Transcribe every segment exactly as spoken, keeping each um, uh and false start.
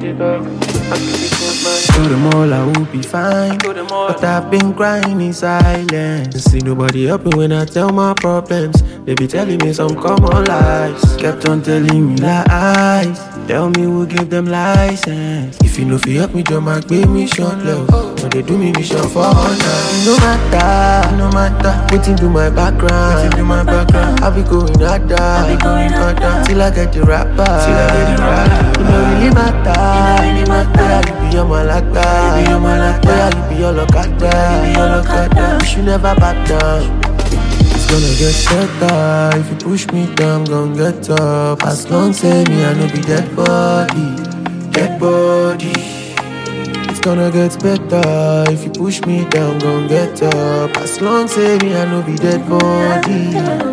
it up. I keep it close, man. To them all I will be fine, but I've been crying in silence. See nobody help me when I tell my problems. They be telling me some common lies. Kept on telling me lies. Tell me who give them license. If you know fi help me, just my give me short love. But they do me mission for honor. No matter, no matter. Waiting to my background, waiting to my background. I be going harder, I be going harder. Till I get the rapper, till I get the rapper. It don't really matter, it don't really matter. You be your malaka, you be your malaka. You be your lokata, you be your lokata. You should never back down. It's gonna get better. If you push me down, gon' get up. As long say me, I know be dead body, dead body. It's gonna get better. If you push me down, gon' get up. As long say me, I know be dead body.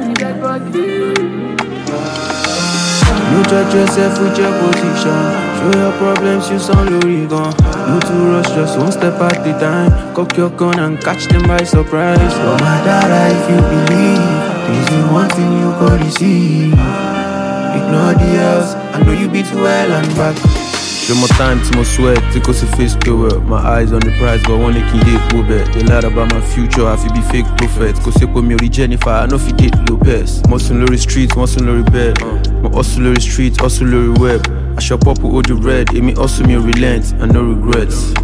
No judge yourself with your position. Show your problems, you sound Lorigan. No to rush, just one step at a time. Cock your gun and catch them by surprise. No matter if you believe, there's the one thing you can receive. Ignore the else, I know you be too well and back. Show more time to my sweat, take us a face to work. My eyes on the prize, but one can date Robert. They lied about my future, I feel be fake prophet. Cause they call me Jennifer, I know if you date Lopez. Muscle Lori streets, muscle Lori bed. My hustle Lori streets, hustle Lori web. I shop up with all the red, it me hustle me relent and no regrets.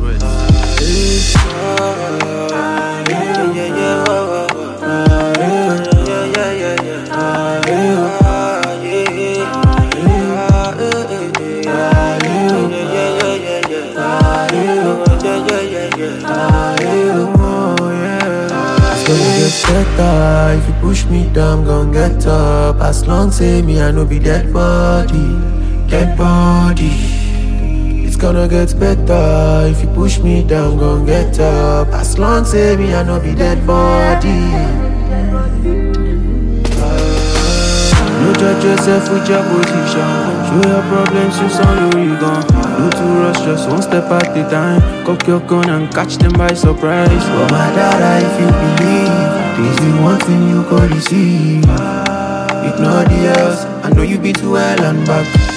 Better. If you push me down, gon' get up. As long say me, I know be dead body, dead body. It's gonna get better. If you push me down, gon' get up. As long say me, I know be dead body. No judge yourself with your position. Show your problems, you sound Lorigan. No to rush, just one step at a time. Cock your gun and catch them by surprise. No matter if you believe, there's the one thing you can receive. Ignore the else, I know you be too well and back.